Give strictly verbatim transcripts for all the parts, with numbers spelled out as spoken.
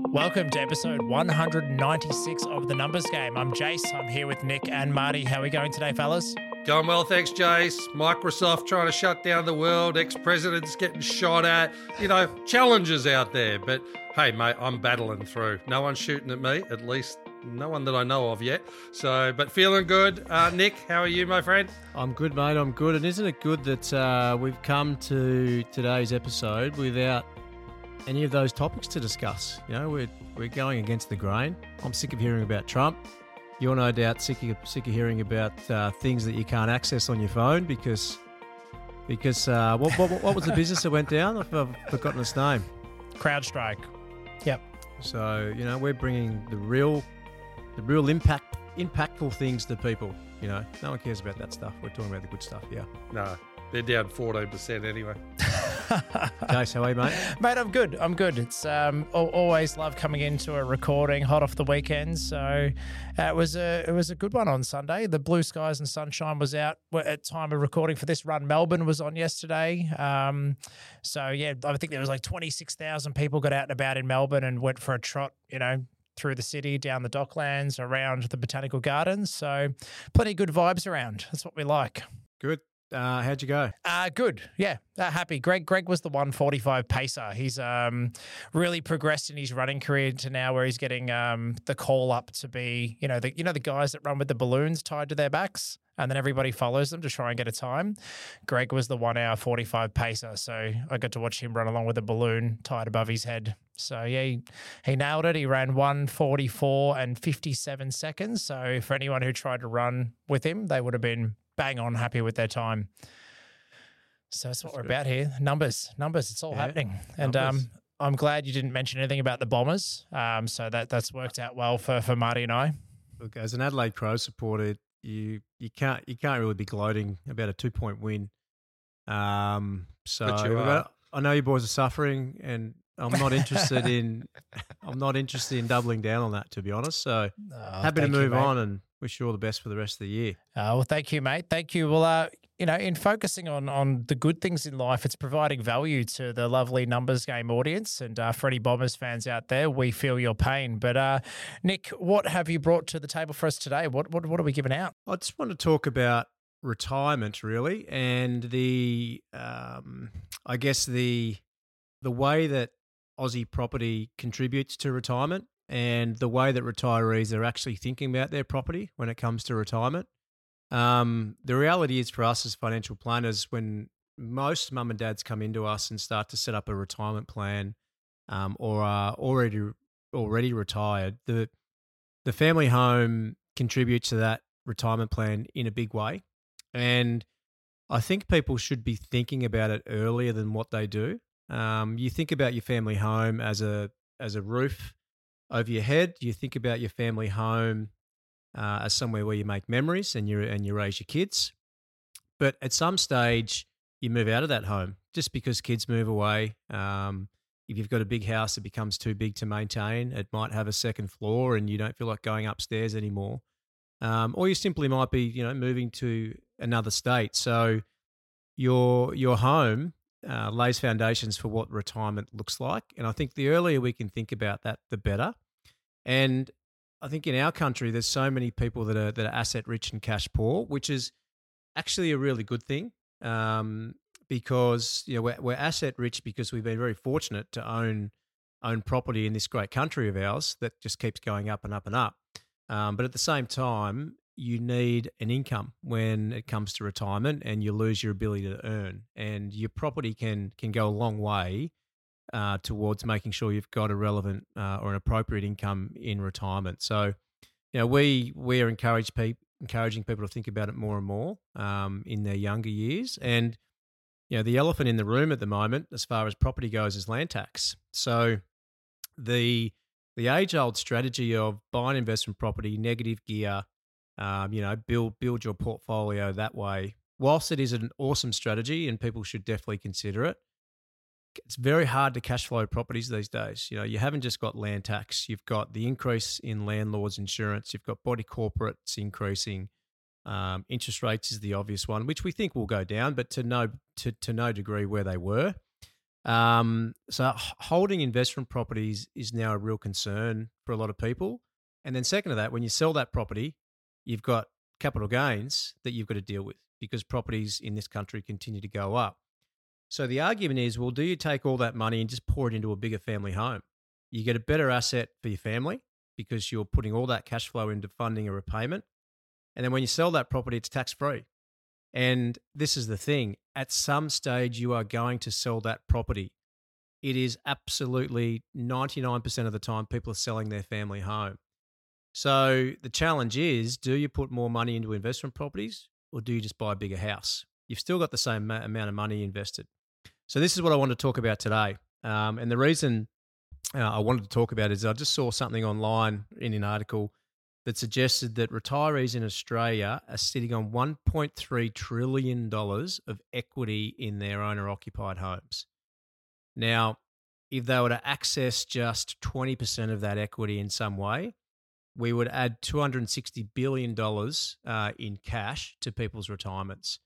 Welcome to episode one hundred ninety-six of The Numbers Game. I'm Jace. I'm here with Nick and Marty. How are we going today, fellas? Going well, thanks, Jace. Microsoft trying to shut down the world, ex-presidents getting shot at, you know, challenges out there. But hey, mate, I'm battling through. No one's shooting at me, at least no one that I know of yet. So, but feeling good. Uh, Nick, how are you, my friend? I'm good, mate. I'm good. And isn't it good that uh, we've come to today's episode without any of those topics to discuss? You know, we're we're going against the grain. I'm sick of hearing about Trump. You're no doubt sick of, sick of hearing about uh, things that you can't access on your phone because because uh, what, what what was the business that went down? I've, I've forgotten its name. CrowdStrike. Yep. So you know, we're bringing the real the real impact impactful things to people. You know, no one cares about that stuff. We're talking about the good stuff. Yeah. No, they're down fourteen percent anyway. Jace, how are you, mate? Mate, I'm good. I'm good. It's um, al- always love coming into a recording hot off the weekend. So uh, it was a it was a good one on Sunday. The blue skies and sunshine was out at time of recording for this run. Melbourne was on yesterday. Um, so yeah, I think there was like twenty-six thousand people got out and about in Melbourne and went for a trot, you know, through the city, down the Docklands, around the Botanical Gardens. So plenty of good vibes around. That's what we like. Good. Uh, how'd you go? Uh, good. Yeah. Uh, happy. Greg Greg was the one forty-five pacer. He's um, really progressed in his running career to now where he's getting um, the call up to be, you know, the you know the guys that run with the balloons tied to their backs and then everybody follows them to try and get a time. Greg was the one hour forty-five pacer. So I got to watch him run along with a balloon tied above his head. So yeah, he, he nailed it. He ran one forty-four and fifty-seven seconds. So for anyone who tried to run with him, they would have been bang on happy with their time. So that's what that's we're good. About here. Numbers, numbers, it's all yeah, happening. And um, I'm glad you didn't mention anything about the Bombers. Um, so that that's worked out well for, for Marty and I. Look, as an Adelaide Crow supporter, you you can't you can't really be gloating about a two point win. Um, so are. I know you boys are suffering, and I'm not interested in I'm not interested in doubling down on that, to be honest. So oh, happy to move you, on and wish you all the best for the rest of the year. Uh, well, thank you, mate. Thank you. Well, uh, you know, in focusing on on the good things in life, it's providing value to the lovely Numbers Game audience. And uh, for any Bombers fans out there, we feel your pain. But uh, Nick, what have you brought to the table for us today? What what what are we giving out? I just want to talk about retirement, really, and the um, I guess the the way that Aussie property contributes to retirement and the way that retirees are actually thinking about their property when it comes to retirement. Um, the reality is for us as financial planners, when most mum and dads come into us and start to set up a retirement plan um, or are already already retired, the the family home contributes to that retirement plan in a big way. And I think people should be thinking about it earlier than what they do. Um, you think about your family home as a as a roof over your head. You think about your family home uh, as somewhere where you make memories and you and you raise your kids. But at some stage, you move out of that home just because kids move away. Um, if you've got a big house that becomes too big to maintain, it might have a second floor and you don't feel like going upstairs anymore. Um, or you simply might be, you know, moving to another state. So your your home Uh, lays foundations for what retirement looks like. And I think the earlier we can think about that, the better. And I think in our country, there's so many people that are that are asset rich and cash poor, which is actually a really good thing um, because you know we're, we're asset rich because we've been very fortunate to own own property in this great country of ours that just keeps going up and up and up. Um, but at the same time, you need an income when it comes to retirement and you lose your ability to earn. And your property can can go a long way uh, towards making sure you've got a relevant uh, or an appropriate income in retirement. So, you know, we we are encourage pe- encouraging people to think about it more and more um, in their younger years. And, you know, the elephant in the room at the moment, as far as property goes, is land tax. So the the age-old strategy of buy an investment property, negative gear, Um, you know, build build your portfolio that way. Whilst it is an awesome strategy and people should definitely consider it, it's very hard to cash flow properties these days. You know, you haven't just got land tax. You've got the increase in landlords insurance. You've got body corporates increasing. Um, interest rates is the obvious one, which we think will go down, but to no to, to no degree where they were. Um, so h- holding investment properties is now a real concern for a lot of people. And then second to that, when you sell that property, you've got capital gains that you've got to deal with because properties in this country continue to go up. So the argument is, well, do you take all that money and just pour it into a bigger family home? You get a better asset for your family because you're putting all that cash flow into funding a repayment. And then when you sell that property, it's tax-free. And this is the thing. At some stage, you are going to sell that property. It is absolutely ninety-nine percent of the time people are selling their family home. So the challenge is, do you put more money into investment properties or do you just buy a bigger house? You've still got the same ma- amount of money invested. So this is what I want to talk about today. Um, and the reason uh, I wanted to talk about it is I just saw something online in an article that suggested that retirees in Australia are sitting on one point three trillion dollars of equity in their owner-occupied homes. Now, if they were to access just twenty percent of that equity in some way, we would add two hundred sixty billion dollars uh, in cash to people's retirements.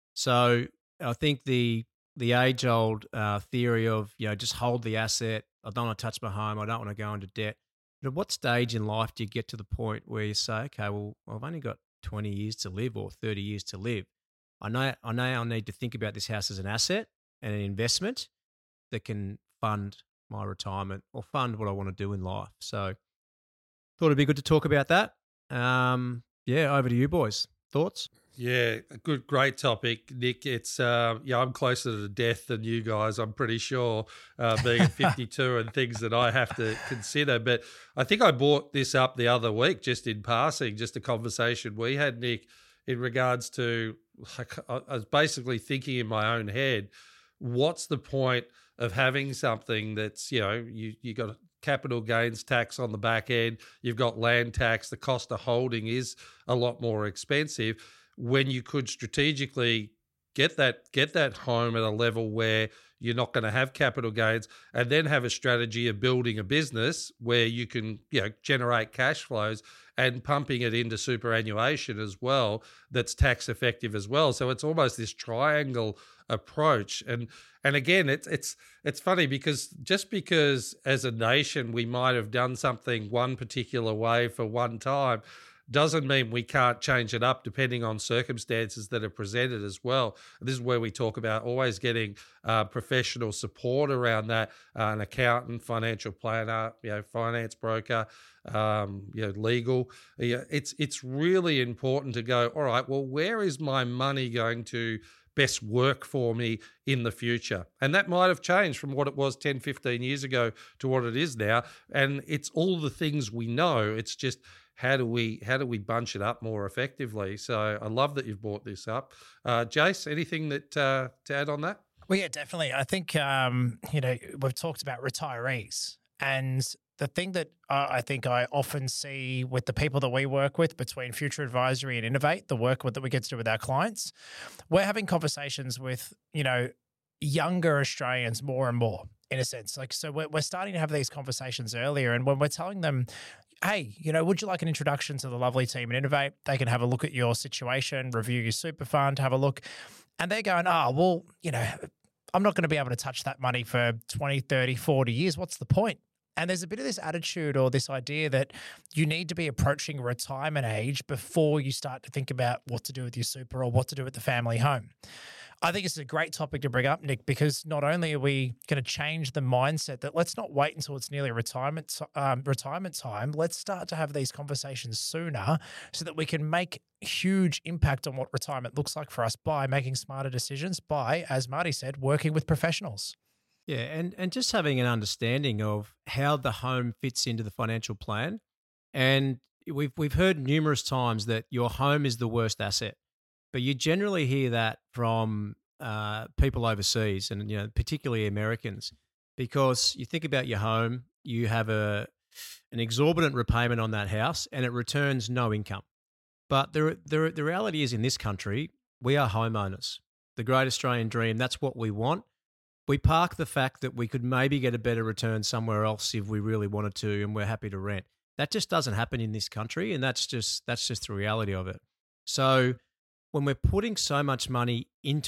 So I think the the age-old uh, theory of, you know, just hold the asset, I don't want to touch my home, I don't want to go into debt. But at what stage in life do you get to the point where you say, okay, well, I've only got twenty years to live or thirty years to live. I know I know I need to think about this house as an asset and an investment that can fund my retirement or fund what I want to do in life. So thought it'd be good to talk about that. Um, yeah, over to you boys. Thoughts? Yeah, a good, great topic, Nick. It's uh, yeah, I'm closer to death than you guys. I'm pretty sure, uh, being at fifty-two and things that I have to consider. But I think I brought this up the other week, just in passing, just a conversation we had, Nick, in regards to. Like, I was basically thinking in my own head, what's the point of having something that's, you know, you you got capital gains tax on the back end, you've got land tax, the cost of holding is a lot more expensive, when you could strategically get that get that home at a level where you're not going to have capital gains, and then have a strategy of building a business where you can, you know, generate cash flows and pumping it into superannuation as well that's tax effective as well. So it's almost this triangle approach. And and again, it's it's it's funny because just because as a nation we might have done something one particular way for one time doesn't mean we can't change it up depending on circumstances that are presented as well. This is where we talk about always getting uh, professional support around that, uh, an accountant, financial planner, you know, finance broker, um, you know, legal. Yeah, it's it's really important to go, all right, well, where is my money going to best work for me in the future? And that might have changed from what it was ten, fifteen years ago to what it is now. And it's all the things we know. It's just, how do we how do we bunch it up more effectively? So I love that you've brought this up. Uh, Jace, anything that uh, to add on that? Well, yeah, definitely. I think, um, you know, we've talked about retirees, and the thing that uh, I think I often see with the people that we work with between Future Advisory and Innovate, the work with, that we get to do with our clients, we're having conversations with, you know, younger Australians more and more, in a sense. Like, so we're, we're starting to have these conversations earlier, and when we're telling them, hey, you know, would you like an introduction to the lovely team at Innovate? They can have a look at your situation, review your super fund, have a look. And they're going, oh, well, you know, I'm not going to be able to touch that money for twenty, thirty, forty years. What's the point? And there's a bit of this attitude or this idea that you need to be approaching retirement age before you start to think about what to do with your super or what to do with the family home. I think it's a great topic to bring up, Nick, because not only are we going to change the mindset that let's not wait until it's nearly retirement um, retirement time, let's start to have these conversations sooner so that we can make huge impact on what retirement looks like for us by making smarter decisions, by, as Marty said, working with professionals. Yeah, and, and just having an understanding of how the home fits into the financial plan. And we've we've heard numerous times that your home is the worst asset. But you generally hear that from uh, people overseas, and you know, particularly Americans, because you think about your home, you have a an exorbitant repayment on that house, and it returns no income. But the the the reality is, in this country, we are homeowners. The great Australian dream. That's what we want. We park the fact that we could maybe get a better return somewhere else if we really wanted to, and we're happy to rent. That just doesn't happen in this country, and that's just that's just the reality of it. So when we're putting so much money into an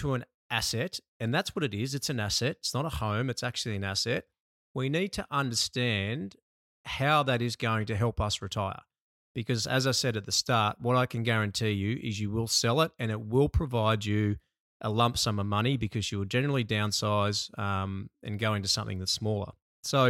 asset, and that's what it is. It's an asset. It's not a home. It's actually an asset. We need to understand how that is going to help us retire. Because as I said at the start, what I can guarantee you is you will sell it and it will provide you a lump sum of money because you will generally downsize um, and go into something that's smaller. So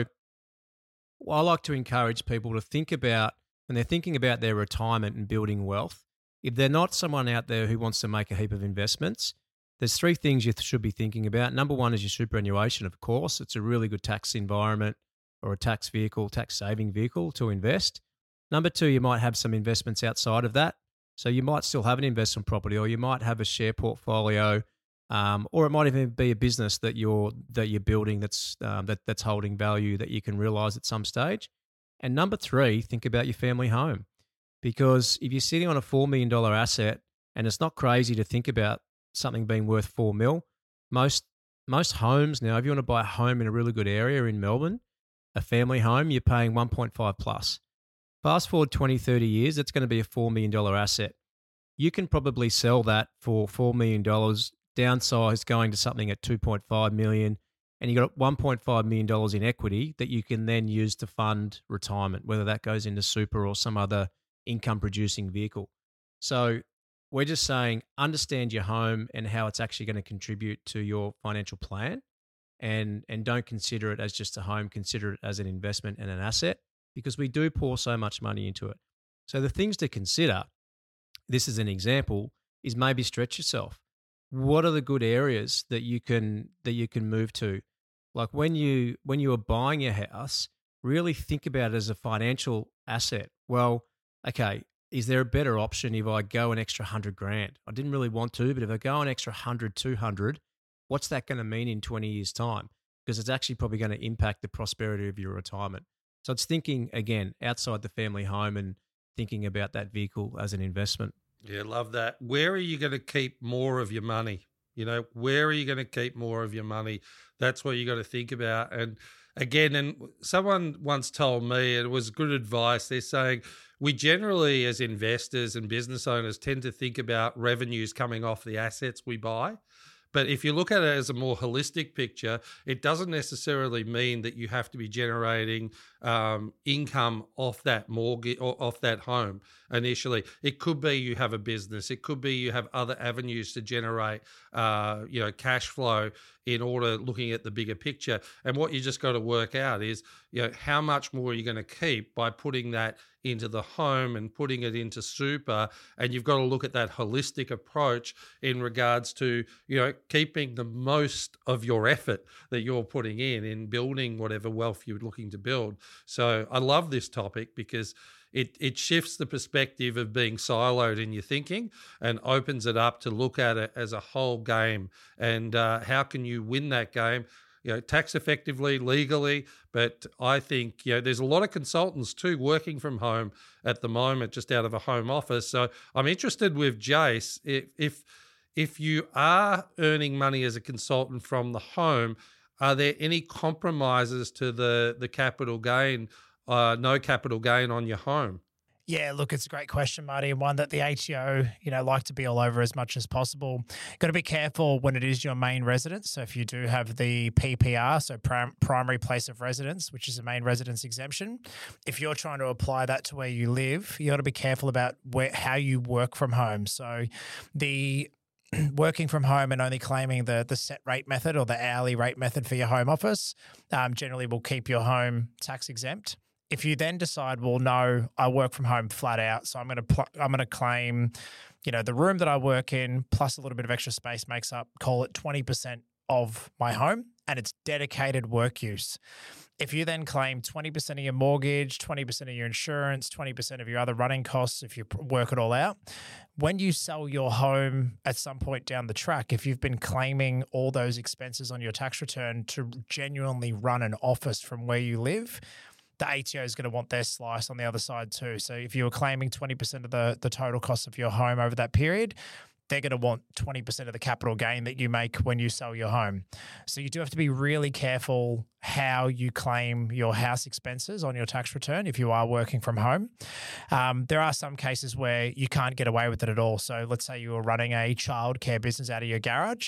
I like to encourage people to think about, when they're thinking about their retirement and building wealth, if they're not someone out there who wants to make a heap of investments, there's three things you should be thinking about. Number one is your superannuation, of course. It's a really good tax environment or a tax vehicle, tax saving vehicle to invest. Number two, you might have some investments outside of that. So you might still have an investment property, or you might have a share portfolio, um, or it might even be a business that you're that you're building that's um, that that's holding value that you can realize at some stage. And number three, think about your family home, because if you're sitting on a four million dollar asset, and it's not crazy to think about something being worth four mil, most most homes now, if you want to buy a home in a really good area in Melbourne, a family home, you're paying one point five plus. Fast forward twenty, thirty years, that's going to be a four million dollar asset. You can probably sell that for four million dollars, downsize going to something at two point five million dollars, and you've got one point five million dollars in equity that you can then use to fund retirement, whether that goes into super or some other income-producing vehicle. So we're just saying understand your home and how it's actually going to contribute to your financial plan, and, and don't consider it as just a home, consider it as an investment and an asset, because we do pour so much money into it. So the things to consider, this is an example, is maybe stretch yourself. What are the good areas that you can that you can move to? Like when you when you are buying your house, really think about it as a financial asset. Well, okay, is there a better option if I go an extra hundred grand? I didn't really want to, but if I go an extra hundred, two hundred, what's that going to mean in twenty years' time? Because it's actually probably going to impact the prosperity of your retirement. So it's thinking, again, outside the family home and thinking about that vehicle as an investment. Yeah, love that. Where are you going to keep more of your money? You know, where are you going to keep more of your money? That's what you got to think about. And again, and someone once told me, it was good advice, they're saying we generally as investors and business owners tend to think about revenues coming off the assets we buy. But if you look at it as a more holistic picture, it doesn't necessarily mean that you have to be generating um, income off that mortgage or off that home initially. It could be you have a business. It could be you have other avenues to generate, uh, you know, cash flow in order looking at the bigger picture. And what you just got to work out is, you know, how much more are you going to keep by putting that into the home and putting it into super. And you've got to look at that holistic approach in regards to, you know, keeping the most of your effort that you're putting in, in building whatever wealth you're looking to build. So I love this topic because it, it shifts the perspective of being siloed in your thinking and opens it up to look at it as a whole game. And uh, how can you win that game? You know, tax effectively, legally, but I think, you know, there's a lot of consultants too working from home at the moment, just out of a home office. So I'm interested with Jace, if if if you are earning money as a consultant from the home, are there any compromises to the the capital gain, uh, no capital gain on your home? Yeah, look, it's a great question, Marty, and one that the A T O, you know, like to be all over as much as possible. Got to be careful when it is your main residence. So if you do have the P P R, so prim- primary place of residence, which is a main residence exemption, if you're trying to apply that to where you live, you got to be careful about where how you work from home. So the working from home and only claiming the the set rate method or the hourly rate method for your home office um, generally will keep your home tax exempt. If you then decide, well, no, I work from home flat out, so I'm going to pl- I'm going to claim, you know, the room that I work in plus a little bit of extra space makes up, call it twenty percent of my home, and it's dedicated work use. If you then claim twenty percent of your mortgage, twenty percent of your insurance, twenty percent of your other running costs, if you work it all out, when you sell your home at some point down the track, if you've been claiming all those expenses on your tax return to genuinely run an office from where you live, the A T O is going to want their slice on the other side too. So if you were claiming twenty percent of the, the total cost of your home over that period, they're going to want twenty percent of the capital gain that you make when you sell your home. So you do have to be really careful how you claim your house expenses on your tax return if you are working from home. Um, there are some cases where you can't get away with it at all. So let's say you were running a childcare business out of your garage.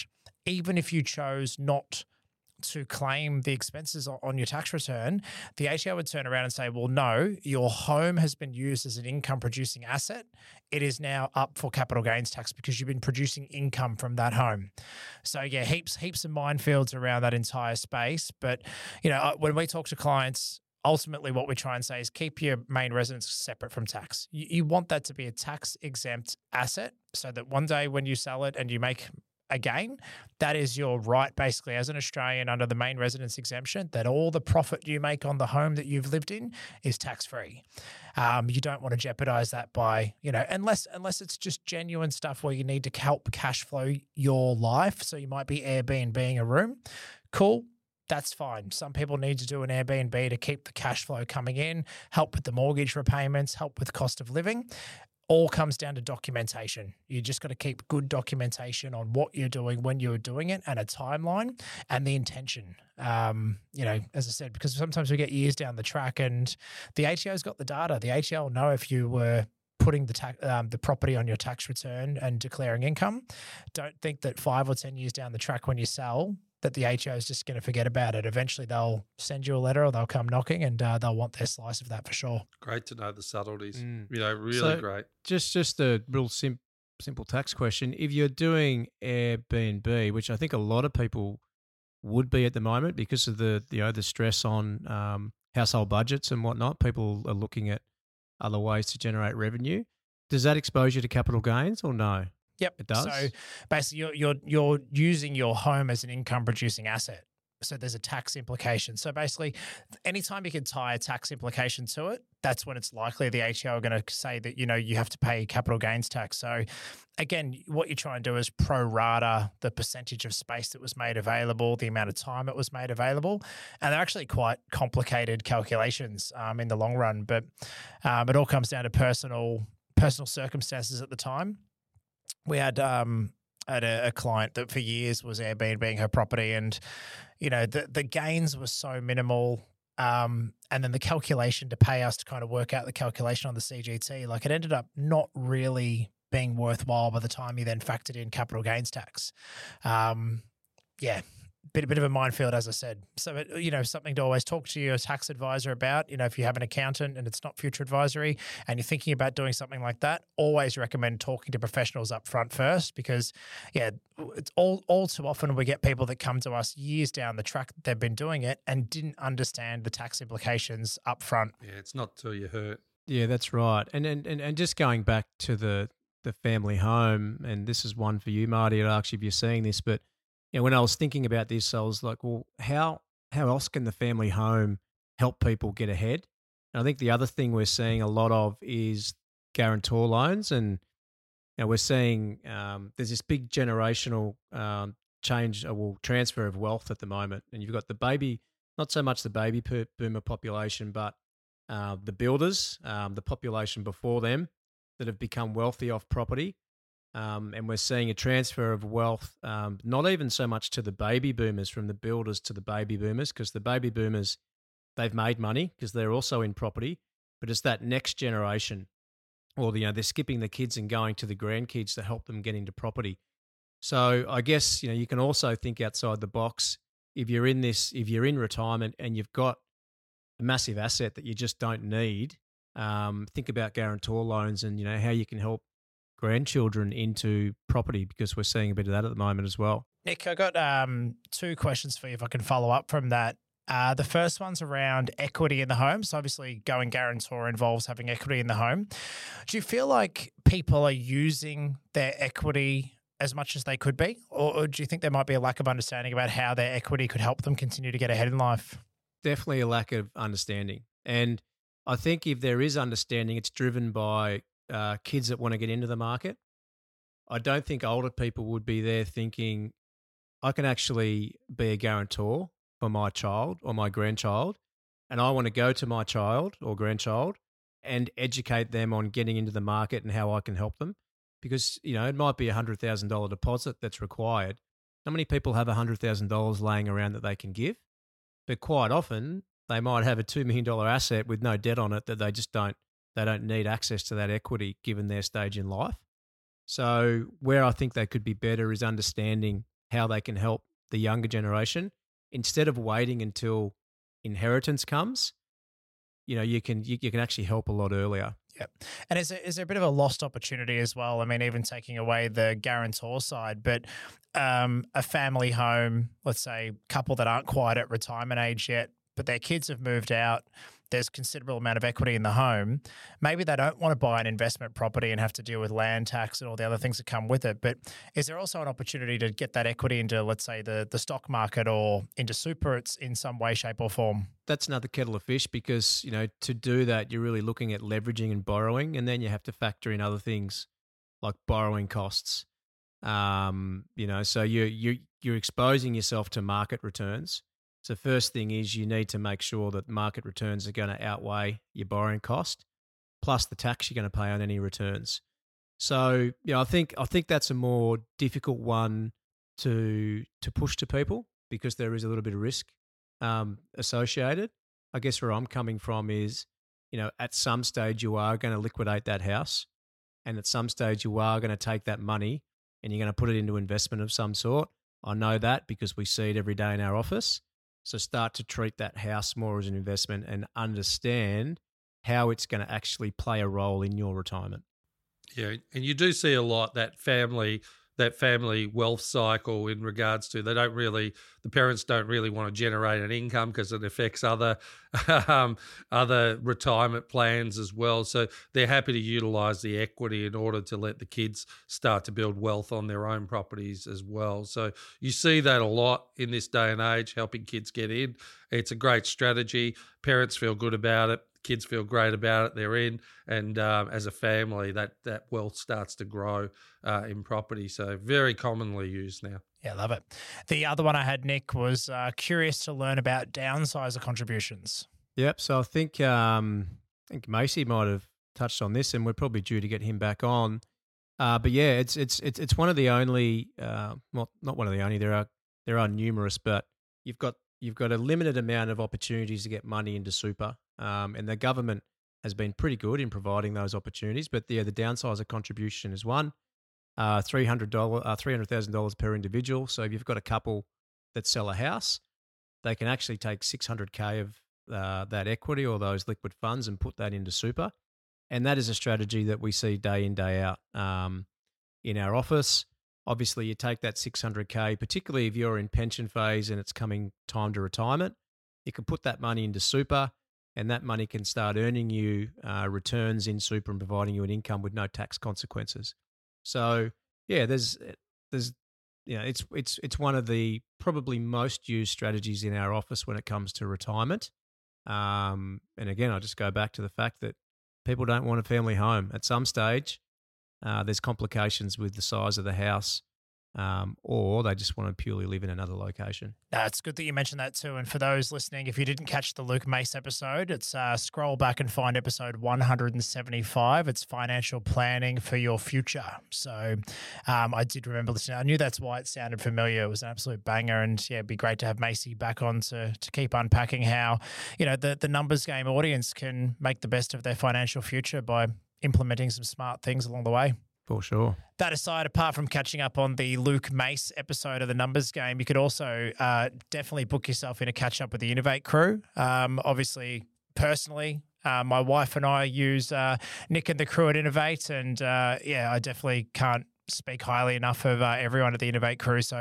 even if you chose not to claim the expenses on your tax return, the A T O would turn around and say, well, no, your home has been used as an income producing asset. It is now up for capital gains tax because you've been producing income from that home. So yeah, heaps, heaps of minefields around that entire space. But, you know, when we talk to clients, ultimately what we try and say is keep your main residence separate from tax. You, you want that to be a tax exempt asset so that one day when you sell it and you make a gain, that is your right basically as an Australian under the main residence exemption, that all the profit you make on the home that you've lived in is tax-free. Um, you don't want to jeopardize that by, you know, unless unless it's just genuine stuff where you need to help cash flow your life. So you might be Airbnb-ing a room. Cool. That's fine. Some people need to do an Airbnb to keep the cash flow coming in, help with the mortgage repayments, help with cost of living. All comes down to documentation. You just got to keep good documentation on what you're doing, when you're doing it, and a timeline and the intention. Um, you know, as I said, because sometimes we get years down the track and the A T O's got the data. The A T O will know if you were putting the tax, um, the property on your tax return and declaring income. Don't think that five or ten years down the track when you sell, that the A T O is just going to forget about it. Eventually they'll send you a letter or they'll come knocking and uh, they'll want their slice of that for sure. Great to know the subtleties. Mm. You know, really So, great. Just just a real sim- simple tax question. If you're doing Airbnb, which I think a lot of people would be at the moment because of the you know the stress on um, household budgets and whatnot, people are looking at other ways to generate revenue. Does that expose you to capital gains or no? Yep, It does? So basically, you're you're you're using your home as an income producing asset. So there's a tax implication. So basically, anytime you can tie a tax implication to it, that's when it's likely the A T O are going to say that, you know, you have to pay capital gains tax. So again, what you try and do is pro rata the percentage of space that was made available, the amount of time it was made available. And they're actually quite complicated calculations um, in the long run. But um, it all comes down to personal personal circumstances at the time. We had um, had a, a client that for years was Airbnb-ing her property, and you know the the gains were so minimal, um, and then the calculation to pay us to kind of work out the calculation on the C G T, like it ended up not really being worthwhile by the time you then factored in capital gains tax. Um, yeah. Bit, a bit of a minefield, as I said. So, you know, something to always talk to your tax advisor about. You know, if you have an accountant and it's not future advisory and you're thinking about doing something like that, always recommend talking to professionals up front first because, yeah, it's all, all too often we get people that come to us years down the track that they've been doing it and didn't understand the tax implications up front. Yeah, it's not till you hurt. Yeah, that's right. And and and, and just going back to the, the family home, and this is one for you, Marty, actually, if you're seeing this, but you know, when I was thinking about this, I was like, well, how how else can the family home help people get ahead? And I think the other thing we're seeing a lot of is guarantor loans, and you know, we're seeing um, there's this big generational um, change, or well, transfer of wealth at the moment. And you've got the baby, not so much the baby boomer population, but uh, the builders, um, the population before them that have become wealthy off property. Um, and we're seeing a transfer of wealth, um, not even so much to the baby boomers, from the builders to the baby boomers, because the baby boomers, they've made money because they're also in property, but it's that next generation, or you know, they're skipping the kids and going to the grandkids to help them get into property. So I guess you know you can also think outside the box. If you're in this, if you're in retirement and you've got a massive asset that you just don't need, um, think about guarantor loans and you know how you can help grandchildren into property, because we're seeing a bit of that at the moment as well. Nick, I got um, two questions for you if I can follow up from that. Uh, the first one's around equity in the home. So obviously going guarantor involves having equity in the home. Do you feel like people are using their equity as much as they could be? Or, or do you think there might be a lack of understanding about how their equity could help them continue to get ahead in life? Definitely a lack of understanding. And I think if there is understanding, it's driven by Uh, kids that want to get into the market. I don't think older people would be there thinking, I can actually be a guarantor for my child or my grandchild, and I want to go to my child or grandchild and educate them on getting into the market and how I can help them. Because, you know, it might be a one hundred thousand dollars deposit that's required. How many people have one hundred thousand dollars laying around that they can give? But quite often, they might have a two million dollars asset with no debt on it that they just don't They don't need access to that equity given their stage in life. So where I think they could be better is understanding how they can help the younger generation instead of waiting until inheritance comes. You know, you can you, you can actually help a lot earlier. Yep. And is there, is there a bit of a lost opportunity as well? I mean, even taking away the guarantor side, but um, a family home, let's say a couple that aren't quite at retirement age yet, but their kids have moved out, there's considerable amount of equity in the home. Maybe they don't want to buy an investment property and have to deal with land tax and all the other things that come with it. But is there also an opportunity to get that equity into, let's say, the, the stock market or into super it's in some way, shape or form? That's another kettle of fish because, you know, to do that, you're really looking at leveraging and borrowing, and then you have to factor in other things like borrowing costs. Um, you know, so you're, you're, you're exposing yourself to market returns. So first thing is you need to make sure that market returns are going to outweigh your borrowing cost, plus the tax you're going to pay on any returns. So, you know, I think I think that's a more difficult one to to push to people because there is a little bit of risk um, associated. I guess where I'm coming from is, you know, at some stage you are going to liquidate that house, and at some stage you are going to take that money and you're going to put it into investment of some sort. I know that because we see it every day in our office. So start to treat that house more as an investment and understand how it's going to actually play a role in your retirement. Yeah, and you do see a lot that family that family wealth cycle in regards to they don't really the parents don't really want to generate an income because it affects other um, other retirement plans as well. So they're happy to utilize the equity in order to let the kids start to build wealth on their own properties as well. So you see that a lot in this day and age, helping kids get in. It's a great strategy. Parents feel good about it. Kids feel great about it. They're in, and um, as a family, that that wealth starts to grow uh, in property. So very commonly used now. Yeah, love it. The other one I had, Nick, was uh, curious to learn about downsizer contributions. Yep. So I think um, I think Macy might have touched on this, and we're probably due to get him back on. Uh, but yeah, it's it's it's it's one of the only, uh, well, not one of the only. There are there are numerous, but you've got you've got a limited amount of opportunities to get money into super. Um, and the government has been pretty good in providing those opportunities. But yeah, the downsizer contribution is one, uh, three hundred dollars, uh, three hundred thousand dollars per individual. So if you've got a couple that sell a house, they can actually take six hundred K of uh, that equity or those liquid funds and put that into super. And that is a strategy that we see day in, day out um, in our office. Obviously, you take that six hundred K, particularly if you're in pension phase and it's coming time to retirement, you can put that money into super. And that money can start earning you uh, returns in super and providing you an income with no tax consequences. So yeah, there's there's you know it's it's it's one of the probably most used strategies in our office when it comes to retirement. Um, and again, I just go back to the fact that people don't want a family home at some stage. Uh, there's complications with the size of the house. Um, or they just want to purely live in another location. No, it's good that you mentioned that too. And for those listening, if you didn't catch the Luke Mace episode, it's uh, scroll back and find episode one hundred seventy-five. It's financial planning for your future. So um, I did remember listening. I knew that's why it sounded familiar. It was an absolute banger. And yeah, it'd be great to have Macy back on to to keep unpacking how, you know, the, the numbers game audience can make the best of their financial future by implementing some smart things along the way. For sure. That aside, apart from catching up on the Luke Mace episode of the Numbers Game, you could also uh, definitely book yourself in a catch up with the Innovate crew. Um, obviously, personally, uh, my wife and I use uh, Nick and the crew at Innovate, and uh, yeah, I definitely can't speak highly enough of uh, everyone at the Innovate crew. So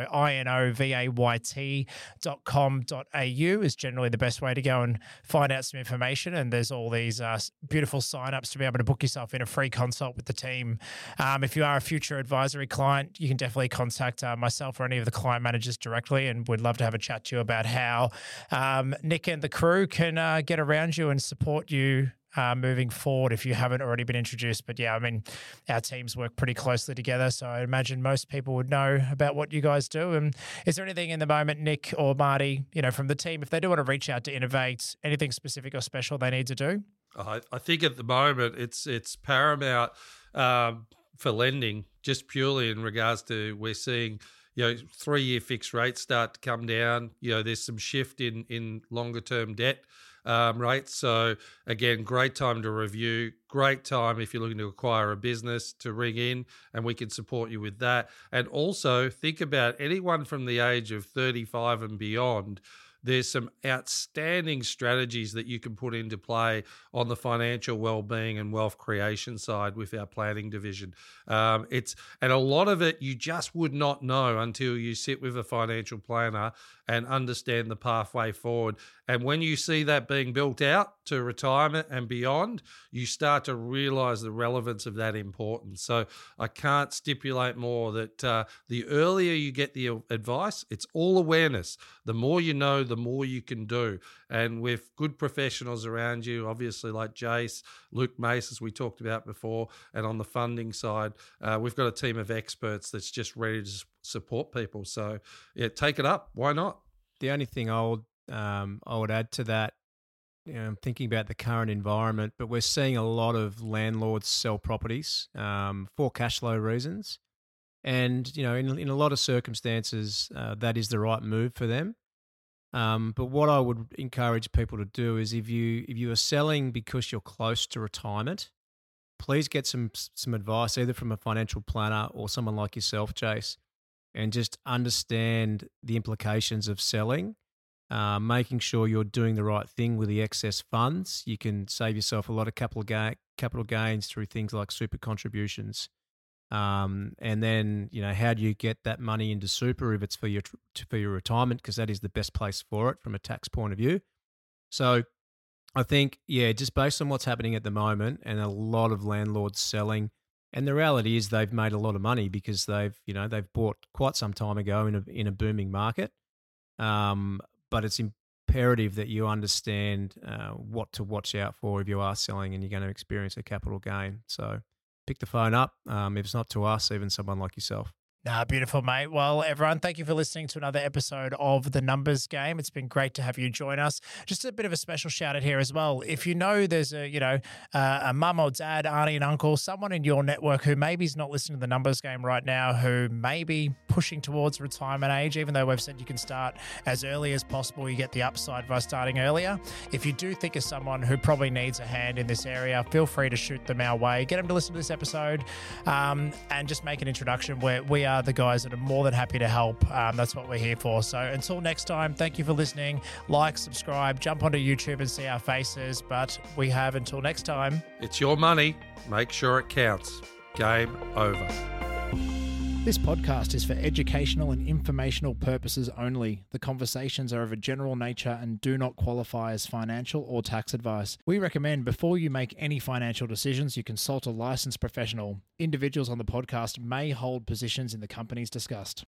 inovayt dot com dot a u is generally the best way to go and find out some information. And there's all these uh, beautiful signups to be able to book yourself in a free consult with the team. Um, if you are a future advisory client, you can definitely contact uh, myself or any of the client managers directly, and we'd love to have a chat to you about how um, Nick and the crew can uh, get around you and support you Uh, moving forward if you haven't already been introduced. But yeah, I mean, our teams work pretty closely together, so I imagine most people would know about what you guys do. And is there anything in the moment, Nick or Marty, you know, from the team, if they do want to reach out to Innovate, anything specific or special they need to do? I, I think at the moment it's it's paramount um, for lending, just purely in regards to we're seeing, you know, three-year fixed rates start to come down. You know, there's some shift in in longer term debt um, right? So again, great time to review, great time if you're looking to acquire a business to ring in, and we can support you with that. And also think about anyone from the age of thirty-five and beyond. There's some outstanding strategies that you can put into play on the financial well-being and wealth creation side with our planning division. Um, it's and a lot of it you just would not know until you sit with a financial planner and understand the pathway forward. And when you see that being built out to retirement and beyond, you start to realize the relevance of that importance. So I can't stipulate more that uh, the earlier you get the advice, it's all awareness. The more you know, the more you can do. And with good professionals around you, obviously like Jace, Luke Mace, as we talked about before, and on the funding side, uh, we've got a team of experts that's just ready to support people. So yeah, take it up. Why not? The only thing I would, um, I would add to that, you know, I'm thinking about the current environment, but we're seeing a lot of landlords sell properties um, for cash flow reasons. And, you know, in, in a lot of circumstances, uh, that is the right move for them. Um, but what I would encourage people to do is if you if you are selling because you're close to retirement, please get some some advice either from a financial planner or someone like yourself, Jace, and just understand the implications of selling, uh, making sure you're doing the right thing with the excess funds. You can save yourself a lot of capital gain, capital gains through things like super contributions. Um, and then, you know, how do you get that money into super if it's for your for your retirement, because that is the best place for it from a tax point of view. So I think, yeah, just based on what's happening at the moment and a lot of landlords selling, and the reality is they've made a lot of money because they've, you know, they've bought quite some time ago in a in a booming market. Um, but it's imperative that you understand uh, what to watch out for if you are selling and you're going to experience a capital gain. So pick the phone up. Um, if it's not to us, even someone like yourself. Nah, beautiful, mate. Well, everyone, thank you for listening to another episode of The Numbers Game. It's been great to have you join us. Just a bit of a special shout out here as well. If you know there's a, you know, uh, a mum or dad, auntie and uncle, someone in your network who maybe is not listening to The Numbers Game right now, who may be pushing towards retirement age, even though we've said you can start as early as possible, you get the upside by starting earlier. If you do think of someone who probably needs a hand in this area, feel free to shoot them our way. Get them to listen to this episode um, and just make an introduction where we are the guys that are more than happy to help. Um, that's what we're here for. So until next time, thank you for listening. Like, subscribe, jump onto YouTube and see our faces. But we have until next time. It's your money. Make sure it counts. Game over. This podcast is for educational and informational purposes only. The conversations are of a general nature and do not qualify as financial or tax advice. We recommend before you make any financial decisions, you consult a licensed professional. Individuals on the podcast may hold positions in the companies discussed.